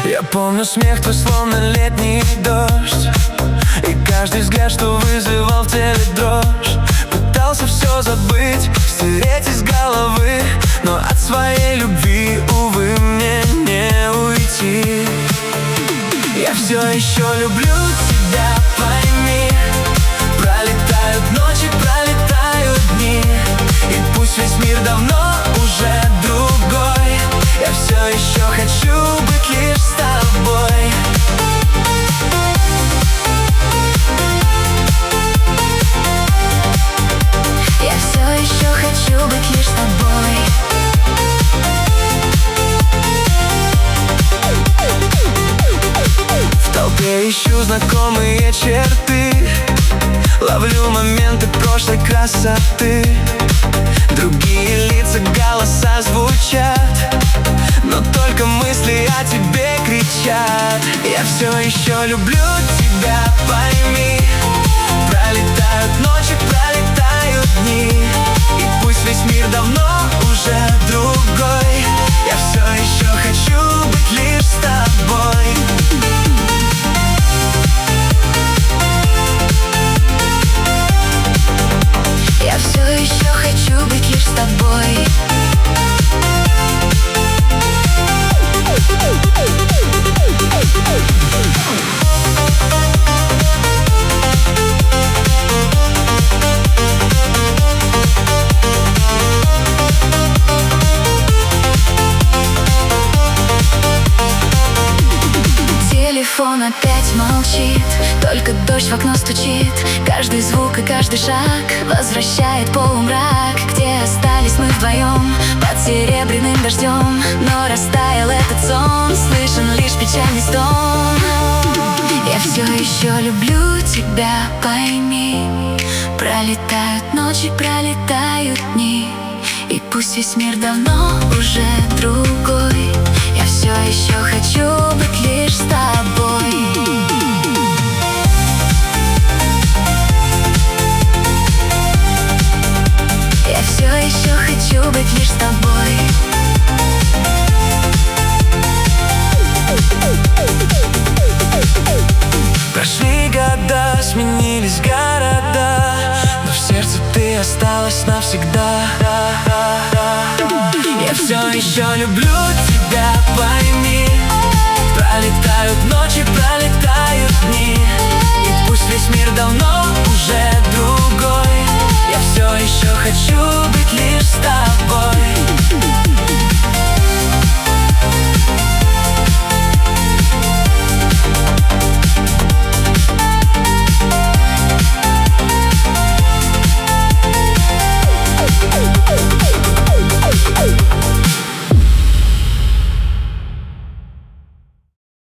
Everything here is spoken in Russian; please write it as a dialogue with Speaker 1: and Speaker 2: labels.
Speaker 1: Я помню смех твой, словно летний дождь, и каждый взгляд, что вызывал в теле дрожь. Пытался все забыть, стереть из головы, но от своей любви, увы, мне не уйти. Я все еще люблю тебя, пойми. Пролетают ночи, пролетают дни, и пусть весь мир давно уже другой, я все еще хочу быть лишь с тобой.
Speaker 2: Я все еще хочу быть лишь с тобой.
Speaker 1: В толпе ищу знакомые черты, ловлю моменты прошлой красоты. Другие лица, голоса звучат, но только мысли о тебе кричат. Я все еще люблю тебя, пойми. Пролетают ночи, пролетают дни, и пусть весь мир давно уже другой, я все еще хочу быть лишь с тобой.
Speaker 2: Я все еще хочу быть лишь с тобой. Телефон опять молчит, только дождь в окно стучит. Каждый звук и каждый шаг возвращает полумрак, где остались мы вдвоем под серебряным дождем. Но растаял этот сон, слышен лишь печальный стон. Я все еще люблю тебя, пойми. Пролетают ночи, пролетают дни, и пусть весь мир давно уже другой, я все еще хочу быть лишь с тобой. Я все еще хочу быть лишь с тобой.
Speaker 1: Прошли года, сменились города, но в сердце ты осталась навсегда. Я все еще люблю тебя, пойми. Пролетают ночи, пролетают дни, и пусть весь мир давно уже другой, я все еще хочу